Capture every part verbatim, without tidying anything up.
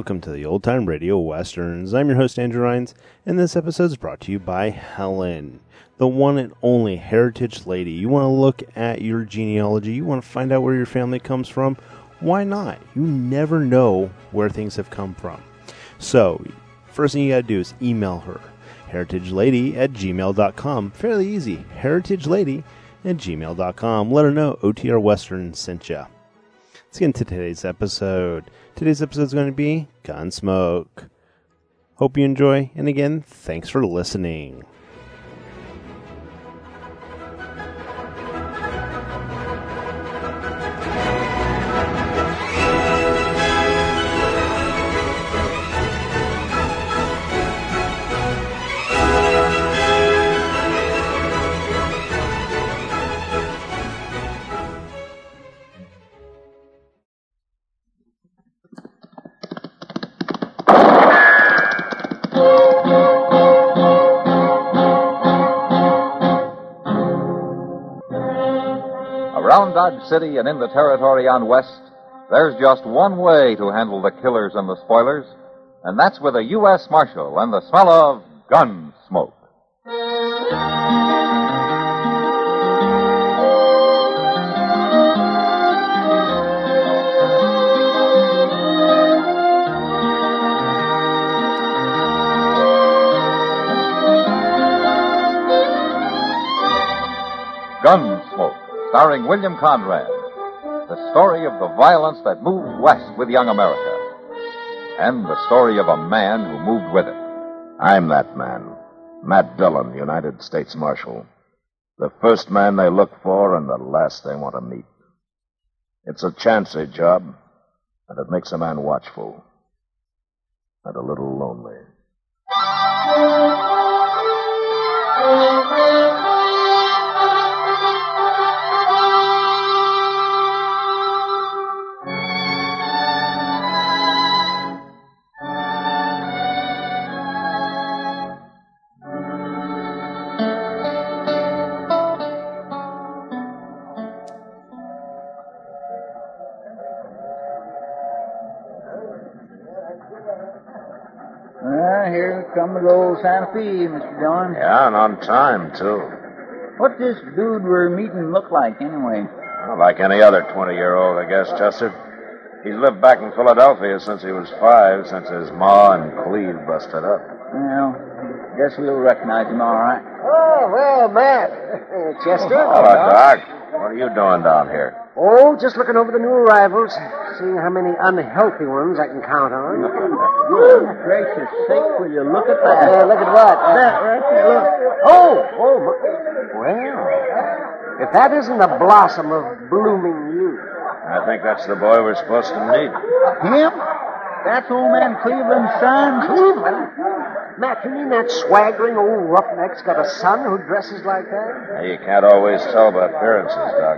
welcome to the Old Time Radio Westerns. I'm your host, Andrew Rines, and this episode is brought to you by Helen, the one and only heritage lady. You want to look at your genealogy, you want to find out where your family comes from, why not? You never know where things have come from. So, first thing you got to do is email her, heritagelady at gmail dot com. Fairly easy, heritagelady at gmail dot com. Let her know O T R Western sent ya. Let's get into today's episode. Today's episode is going to be Gunsmoke. Hope you enjoy, and again, thanks for listening. Around Dodge City and in the territory on West, there's just one way to handle the killers and the spoilers, and that's with a U S Marshal and the smell of gun smoke. Gunsmoke, starring William Conrad, the story of the violence that moved west with young America, and the story of a man who moved with it. I'm that man, Matt Dillon, United States Marshal. The first man they look for and the last they want to meet. It's a chancy job, and it makes a man watchful and a little lonely. Well, here comes the old Santa Fe, Mister Dillon. Yeah, and on time, too. What this dude we're meeting look like, anyway? Well, like any other twenty-year-old, I guess, Chester. He's lived back in Philadelphia since he was five, since his ma and Cleve busted up. Well, guess we'll recognize him all right. Oh, well, Matt. Uh, Chester. Hello, Doc. What are you doing down here? Oh, just looking over the new arrivals, seeing how many unhealthy ones I can count on. Good gracious sake, will you look at that? Uh, look at what? That right there, look. Oh, oh, my- well, if that isn't a blossom of blooming youth. I think that's the boy we're supposed to meet. Him? That's old man Cleveland's son? Cleveland? Matt, you mean that swaggering old roughneck's got a son who dresses like that? You can't always tell by appearances, Doc.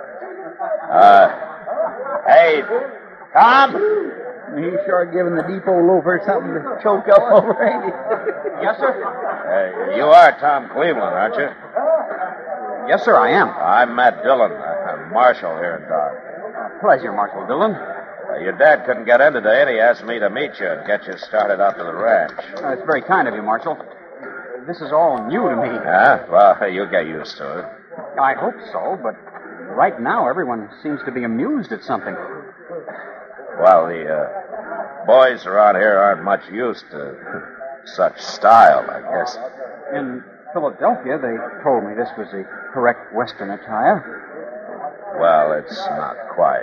Uh, hey, Tom? He's sure giving the depot loafer something to choke up over, ain't he? Yes, sir. Uh, you are Tom Cleveland, aren't you? Yes, sir, I am. I'm Matt Dillon. I'm Marshal here in Dodge. Pleasure, Marshal Dillon. Uh, your dad couldn't get in today, and he asked me to meet you and get you started out to the ranch. Uh, it's very kind of you, Marshal. This is all new to me. Huh? Well, you'll get used to it. I hope so, but right now everyone seems to be amused at something. Well, the uh, boys around here aren't much used to such style, I guess. In Philadelphia, they told me this was the correct Western attire. Well, it's not quite.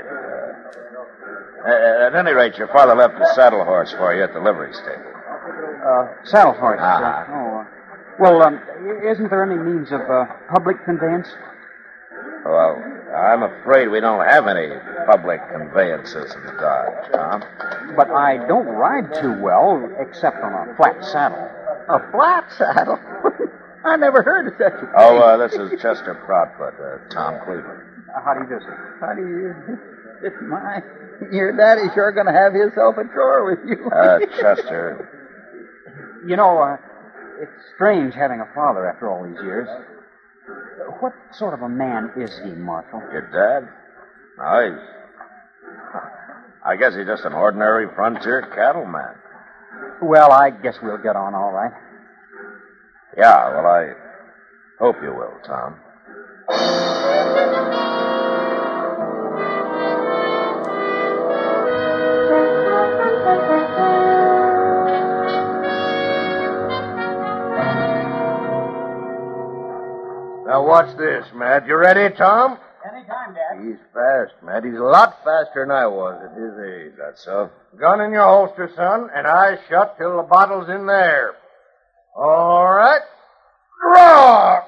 Uh, uh, at any rate, your father left a saddle horse for you at the livery stable. Uh, saddle horse. Uh-huh. Uh, oh, uh, well, um, isn't there any means of uh, public conveyance? Well, I'm afraid we don't have any public conveyances in Dodge, Tom. But I don't ride too well, except on a flat saddle. A flat saddle? I never heard of such a thing. Oh, uh, this is Chester Proudfoot, uh, Tom Cleveland. Uh, how do you do, sir? How do you... It's my... Your daddy's sure going to have himself a drawer with you. Uh, Chester. You know, uh, it's strange having a father after all these years. What sort of a man is he, Marshal? Your dad? No, he's... I guess he's just an ordinary frontier cattleman. Well, I guess we'll get on all right. Yeah, well, I hope you will, Tom. Now watch this, Matt. You ready, Tom? Anytime, Dad. He's fast, Matt. He's a lot faster than I was at his age. That's so? Gun in your holster, son, and eyes shut till the bottle's in there. All right. Draw!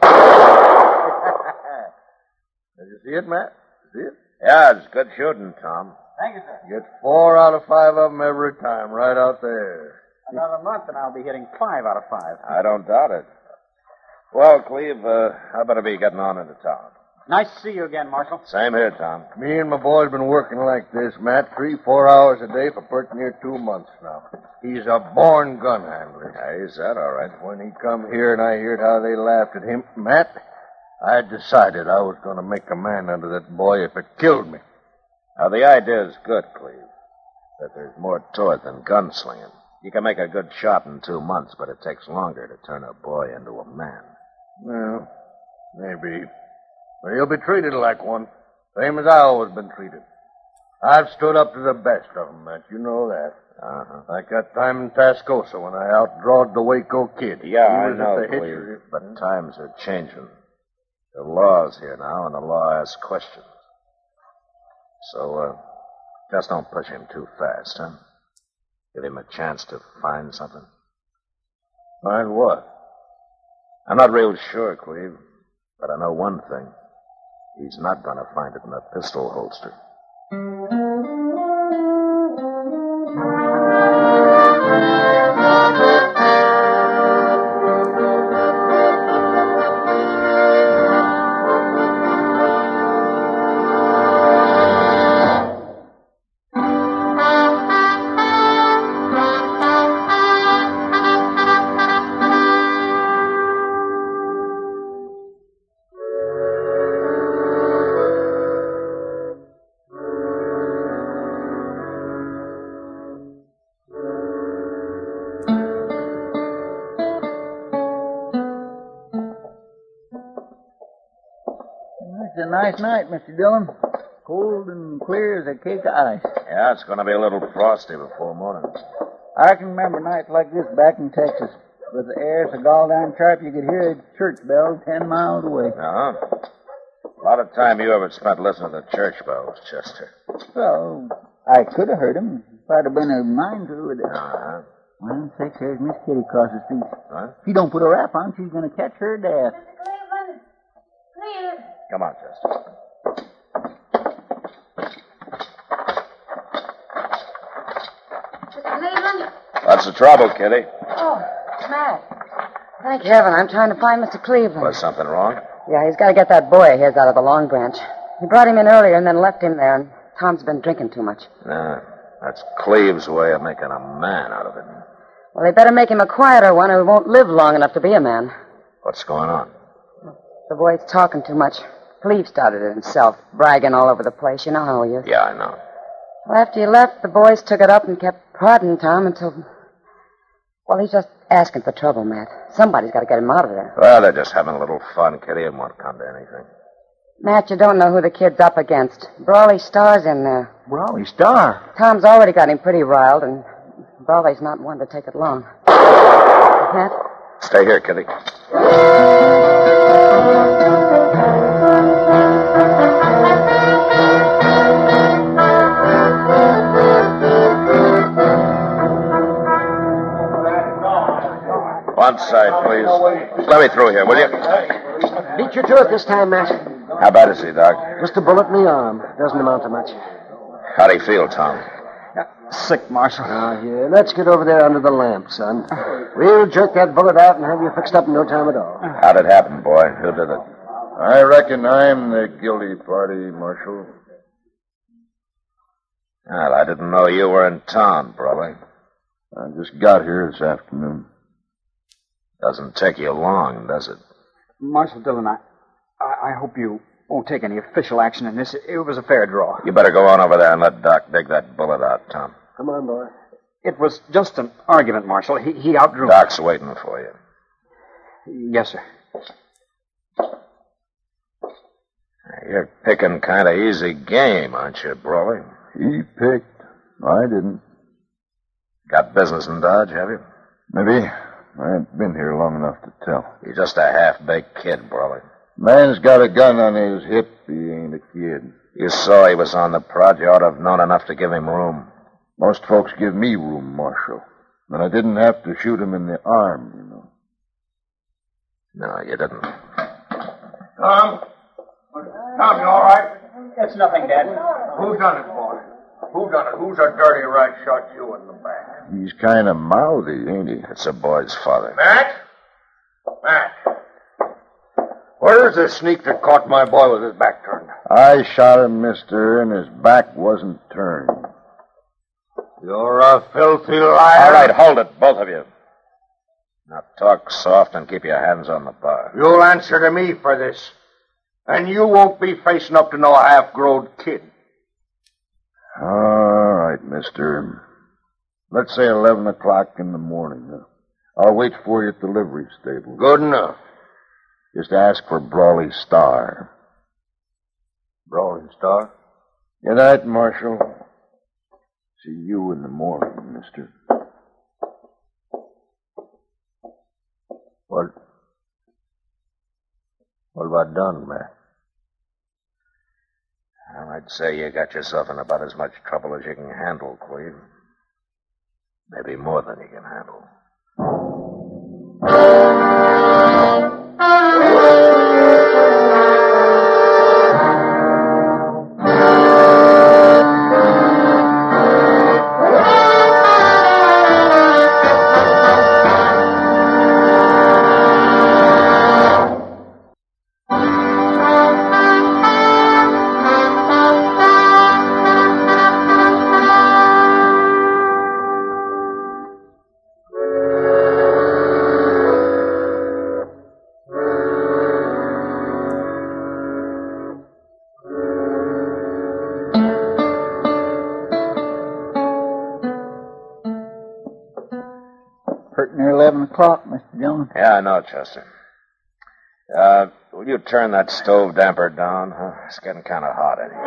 Did you see it, Matt? See it? Yeah, it's good shooting, Tom. Thank you, sir. Get four out of five of them every time, right out there. Another month and I'll be hitting five out of five. I don't doubt it. Well, Cleve, uh, how about be getting on into town? Nice to see you again, Marshal. Same here, Tom. Me and my boy's been working like this, Matt, three, four hours a day for pretty near two months now. He's a born gun handler. Yeah, he's that all right. When he come here and I heard how they laughed at him, Matt, I decided I was going to make a man out of that boy if it killed me. Now, the idea is good, Cleve. But there's more to it than gunslinging. You can make a good shot in two months, but it takes longer to turn a boy into a man. Well, maybe. But he'll be treated like one, same as I always been treated. I've stood up to the best of them, Matt. You know that. Uh-huh. Like that time in Tascosa when I outdrawed the Waco kid. Yeah, He I was at know, the Cleve. hitcher. But times are changing. The law's here now, and the law asks questions. So, uh, just don't push him too fast, huh? Give him a chance to find something. Find what? I'm not real sure, Cleve, but I know one thing. He's not going to find it in a pistol holster. It's a nice night, Mister Dillon. Cold and clear as a cake of ice. Yeah, it's going to be a little frosty before morning. I can remember nights like this back in Texas. With the air so gall-down sharp you could hear a church bell ten miles away. Uh-huh. A lot of time you ever spent listening to church bells, Chester. Well, I could have heard him if I'd have been a mind to. It. Uh-huh. Well, sakes, there's Miss Kitty across the street. What? If you don't put a wrap on, she's going to catch her death. Cleveland, Cleveland. Come on, Chester. Mister Cleveland? What's the trouble, Kitty? Oh, Matt. Thank heaven, I'm trying to find Mister Cleveland. Was something wrong? Yeah, he's got to get that boy of his out of the Long Branch. He brought him in earlier and then left him there, and Tom's been drinking too much. Nah, that's Cleve's way of making a man out of him. Well, they better make him a quieter one or he won't live long enough to be a man. What's going on? The boy's talking too much. Cleve started it himself, bragging all over the place. You know how he is. Yeah, I know. Well, after you left, the boys took it up and kept prodding Tom until... Well, he's just asking for trouble, Matt. Somebody's got to get him out of there. Well, they're just having a little fun, Kitty. It won't come to anything. Matt, you don't know who the kid's up against. Brawley Star's in there. Brawley Star? Tom's already got him pretty riled, and Brawley's not one to take it long. Matt? Stay here, Kitty. One side, please. Let me through here, will you? Beat you to it this time, Matt. How bad is he, Doc? Just a bullet in the arm. Doesn't amount to much. How do you feel, Tom? Sick, Marshal. Now, here, let's get over there under the lamp, son. We'll jerk that bullet out and have you fixed up in no time at all. How'd it happen, boy? Who did it? I reckon I'm the guilty party, Marshal. Well, I didn't know you were in town, Brawley. I just got here this afternoon. Doesn't take you long, does it? Marshal Dillon, I, I, I hope you won't take any official action in this. It was a fair draw. You better go on over there and let Doc dig that bullet out, Tom. Come on, boy. It was just an argument, Marshal. He, he outdrew me. Doc's waiting for you. Yes, sir. You're picking kind of easy game, aren't you, Brawley? He picked. I didn't. Got business in Dodge, have you? Maybe. I ain't been here long enough to tell. You're just a half-baked kid, Brawley. Man's got a gun on his hip. He ain't a kid. You saw he was on the prod. You ought to have known enough to give him room. Most folks give me room, Marshal. And I didn't have to shoot him in the arm, you know. No, you didn't. Tom? Tom, you all right? It's nothing, Dad. Who done it, boy? Who done it? Who's a dirty rat shot you in the back? He's kind of mouthy, ain't he? It's a boy's father. Matt? Matt? Where's the sneak that caught my boy with his back turned? I shot him, mister, and his back wasn't turned. You're a filthy liar. All right, hold it, both of you. Now talk soft and keep your hands on the bar. You'll answer to me for this. And you won't be facing up to no half-grown kid. All right, mister. Let's say eleven o'clock in the morning. I'll wait for you at the livery stable. Good enough. Just ask for Brawley Star. Brawling Star? Good night, Marshal. See you in the morning, mister. What? What have I done, Matt? Well, I'd say you got yourself in about as much trouble as you can handle, Cleve. Maybe more than you can handle. Near eleven o'clock, Mister Jones. Yeah, I know, Chester. Uh, will you turn that stove damper down? Huh? It's getting kind of hot in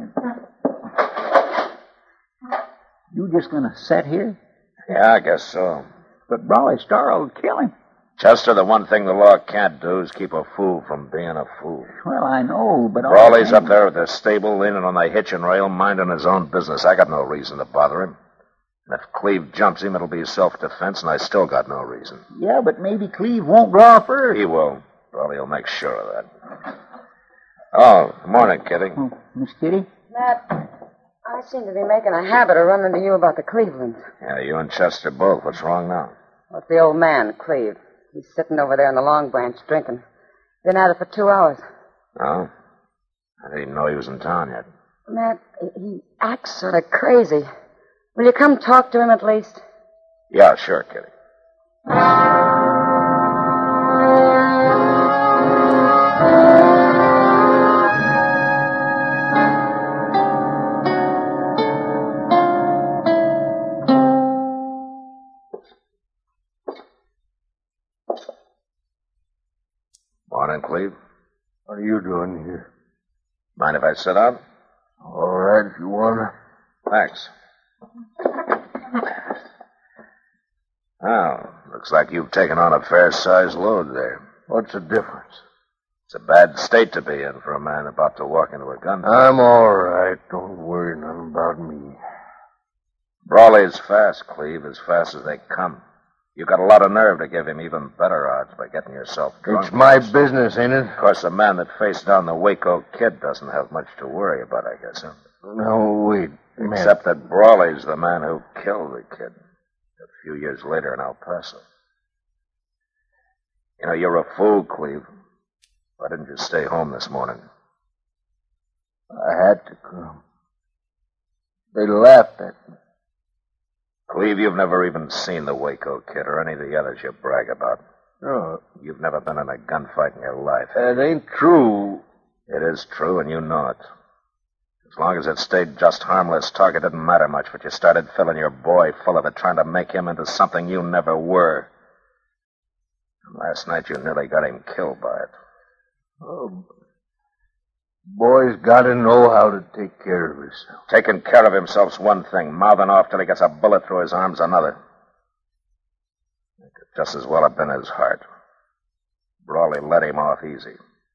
here. You just gonna sit here? Yeah, I guess so. But Brawley Star will kill him. Chester, the one thing the law can't do is keep a fool from being a fool. Well, I know, but... Brawley's up there at the stable, leaning on the hitch and rail, minding his own business. I got no reason to bother him. And if Cleve jumps him, it'll be self-defense, and I still got no reason. Yeah, but maybe Cleve won't draw first. He will. Brawley will make sure of that. Oh, good morning, Kitty. Oh, Miss Kitty? Matt, I seem to be making a habit of running to you about the Clevelands. Yeah, you and Chester both. What's wrong now? What's the old man, Cleve? He's sitting over there in the Long Branch drinking. Been at it for two hours. Oh? I didn't even know he was in town yet. Matt, he acts sort of crazy. Will you come talk to him at least? Yeah, sure, Kitty. Morning, Cleve. What are you doing here? Mind if I sit down? All right, if you wanna. Thanks. Oh, looks like you've taken on a fair-sized load there. What's the difference? It's a bad state to be in for a man about to walk into a gunfight. I'm all right. Don't worry nothing about me. Brawley's fast, Cleve, as fast as they come. You've got a lot of nerve to give him even better odds by getting yourself drunk. It's my business, ain't it? Of course, the man that faced down the Waco kid doesn't have much to worry about, I guess, huh? No, wait. Except that Brawley's the man who killed the kid a few years later in El Paso. You know, you're a fool, Cleve. Why didn't you stay home this morning? I had to come. They laughed at me. Cleve, you've never even seen the Waco kid or any of the others you brag about. No. You've never been in a gunfight in your life. That ain't true. It is true, and you know it. As long as it stayed just harmless talk, it didn't matter much, but you started filling your boy full of it, trying to make him into something you never were. And last night you nearly got him killed by it. Oh, boy's got to know how to take care of himself. Taking care of himself's one thing. Mouthing off till he gets a bullet through his arm's another. It could just as well have been his heart. Brawley let him off easy.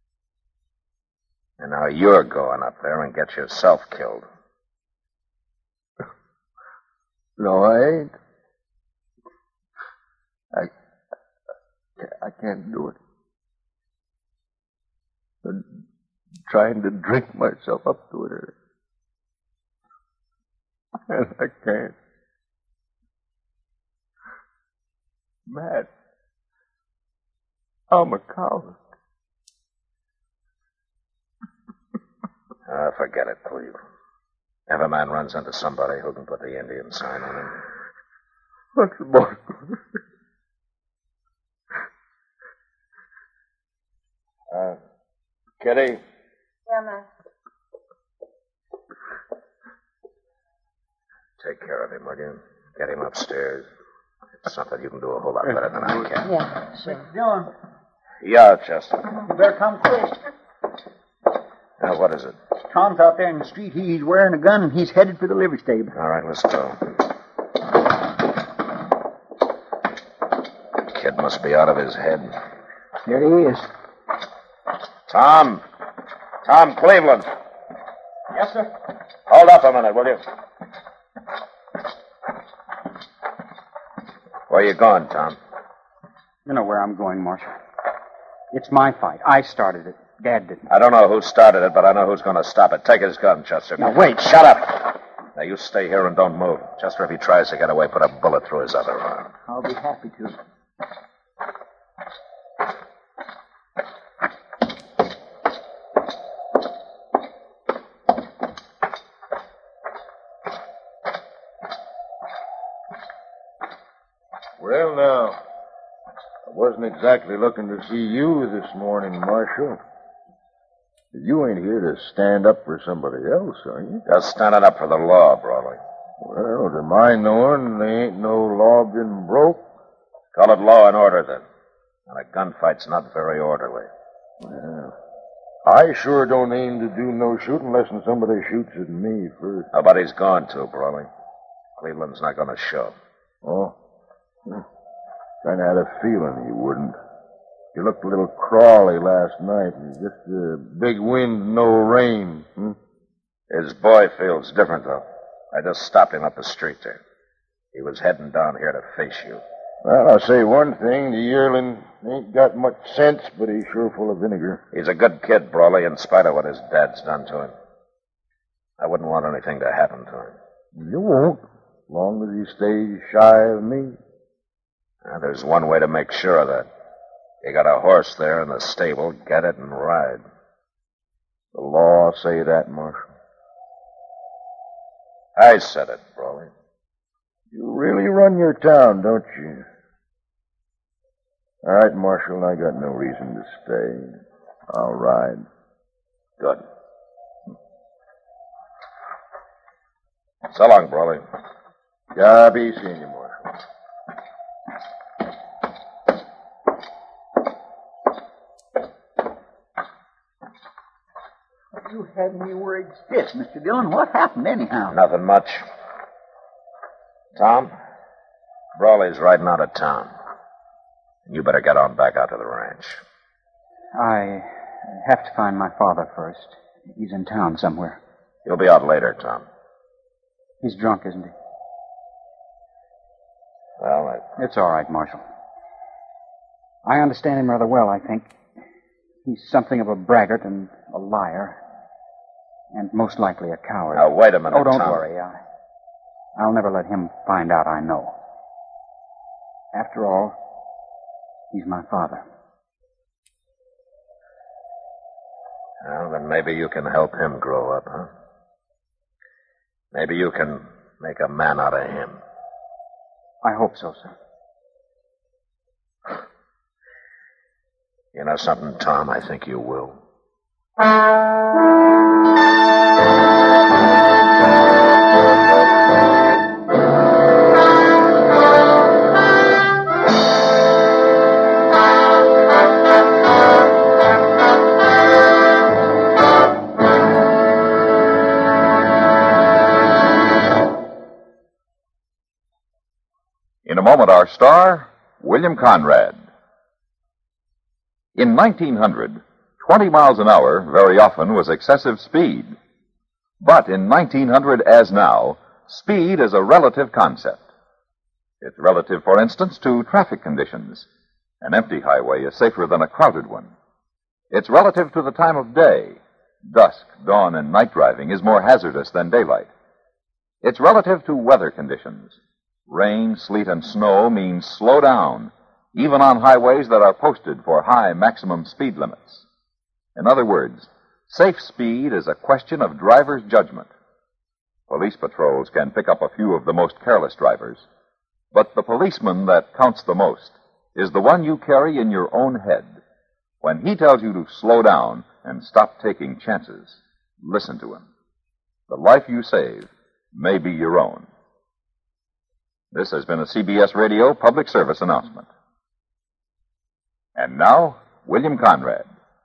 And now you're going up there and get yourself killed. No, I ain't. I, I can't do it. I'm trying to drink myself up to it. And I can't. Matt, I'm a coward. Ah, forget it, Cleve. Every man runs into somebody who can put the Indian sign on him. What's the boy? Uh, Kitty? Yeah, Ma. Take care of him, will you? Get him upstairs. It's something you can do a whole lot better than I can. Yeah, sure. Mister Dillon, Yeah, Chester. you better come quick. Now, what is it? Tom's out there in the street. He's wearing a gun, and he's headed for the livery stable. All right, let's go. Kid must be out of his head. There he is. Tom. Tom Cleveland. Yes, sir. Hold up a minute, will you? Where you going, Tom? You know where I'm going, Marshal. It's my fight. I started it. Dad didn't. I don't know who started it, but I know who's going to stop it. Take his gun, Chester. Now, wait. Shut up. Now, you stay here and don't move. Chester, if he tries to get away, put a bullet through his other arm. I'll be happy to. Well, now, I wasn't exactly looking to see you this morning, Marshal. You ain't here to stand up for somebody else, are you? Just standing up for the law, Brawley. Well, to my knowing, there ain't no law been broke. Call it law and order, then. And a gunfight's not very orderly. Well, I sure don't aim to do no shooting unless somebody shoots at me first. Nobody's going to, Brawley. Cleveland's not going to show. Oh? Kind of had a feeling you wouldn't. You looked a little crawly last night. Just a big wind, no rain. Hmm? His boy feels different, though. I just stopped him up the street there. He was heading down here to face you. Well, I'll say one thing. The yearling ain't got much sense, but he's sure full of vinegar. He's a good kid, Brawley, in spite of what his dad's done to him. I wouldn't want anything to happen to him. You won't, as long as he stays shy of me. Now, there's one way to make sure of that. You got a horse there in the stable. Get it and ride. The law say that, Marshal. I said it, Brawley. You really run your town, don't you? All right, Marshal, I got no reason to stay. I'll ride. Good. So long, Brawley. Yeah, be seeing you, Marshal. You had me worried stiff, Mister Dillon. What happened anyhow? Nothing much. Tom, Brawley's riding out of town. You better get on back out to the ranch. I have to find my father first. He's in town somewhere. He'll be out later, Tom. He's drunk, isn't he? Well, I... It's all right, Marshal. I understand him rather well, I think. He's something of a braggart and a liar. And most likely a coward. Now, wait a minute, Oh, don't Tom. worry. I, I'll never let him find out I know. After all, he's my father. Well, then maybe you can help him grow up, huh? Maybe you can make a man out of him. I hope so, sir. You know something, Tom? I think you will. moment, our star, William Conrad. In nineteen hundred, twenty miles an hour very often was excessive speed. But in nineteen hundred, as now, speed is a relative concept. It's relative, for instance, to traffic conditions. An empty highway is safer than a crowded one. It's relative to the time of day. Dusk, dawn, and night driving is more hazardous than daylight. It's relative to weather conditions. Rain, sleet, and snow means slow down, even on highways that are posted for high maximum speed limits. In other words, safe speed is a question of driver's judgment. Police patrols can pick up a few of the most careless drivers, but the policeman that counts the most is the one you carry in your own head. When he tells you to slow down and stop taking chances, listen to him. The life you save may be your own. This has been a C B S Radio public service announcement. And now, William Conrad.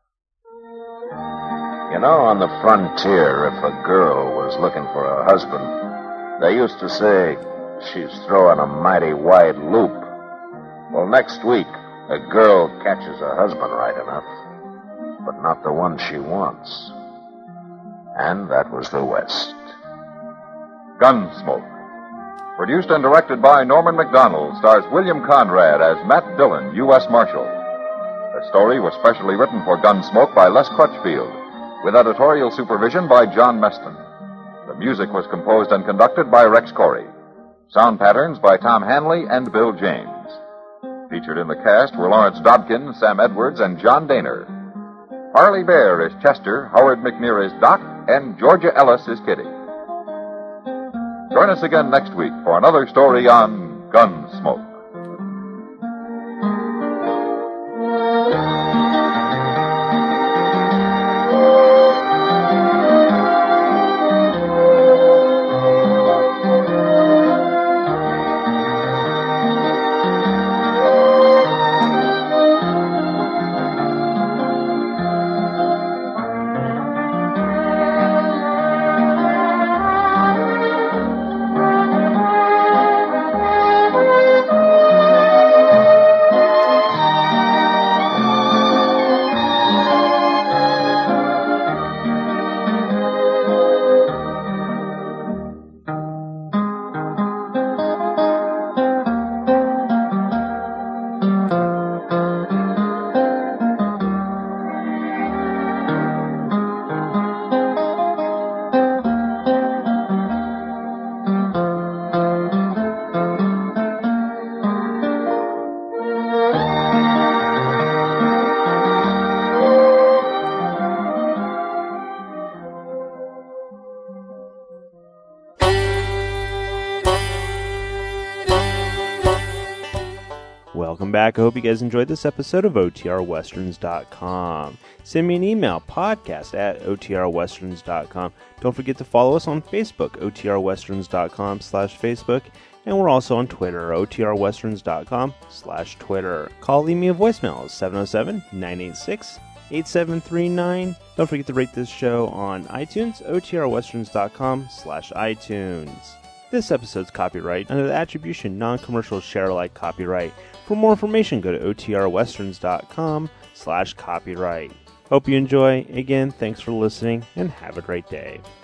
You know, on the frontier, if a girl was looking for a husband, they used to say she's throwing a mighty wide loop. Well, next week, a girl catches a husband right enough, but not the one she wants. And that was the West. Gunsmoke. Produced and directed by Norman Macdonald, stars William Conrad as Matt Dillon, U S Marshal. The story was specially written for Gunsmoke by Les Crutchfield, with editorial supervision by John Meston. The music was composed and conducted by Rex Corey. Sound patterns by Tom Hanley and Bill James. Featured in the cast were Lawrence Dobkin, Sam Edwards, and John Daner. Harley Bear is Chester, Howard McNear is Doc, and Georgia Ellis is Kitty. Join us again next week for another story on Gunsmoke. Welcome back. I hope you guys enjoyed this episode of O T R Westerns dot com. Send me an email, podcast at O T R Westerns dot com. Don't forget to follow us on Facebook, O T R Westerns dot com slash Facebook. And we're also on Twitter, O T R Westerns dot com slash Twitter. Call, leave me a voicemail, seven oh seven, nine eight six, eight seven three nine. Don't forget to rate this show on iTunes, O T R Westerns dot com slash iTunes. This episode's copyright under the Attribution Non-Commercial Share-alike copyright. For more information, go to O T R Westerns dot com slash copyright. Hope you enjoy. Again, thanks for listening, and have a great day.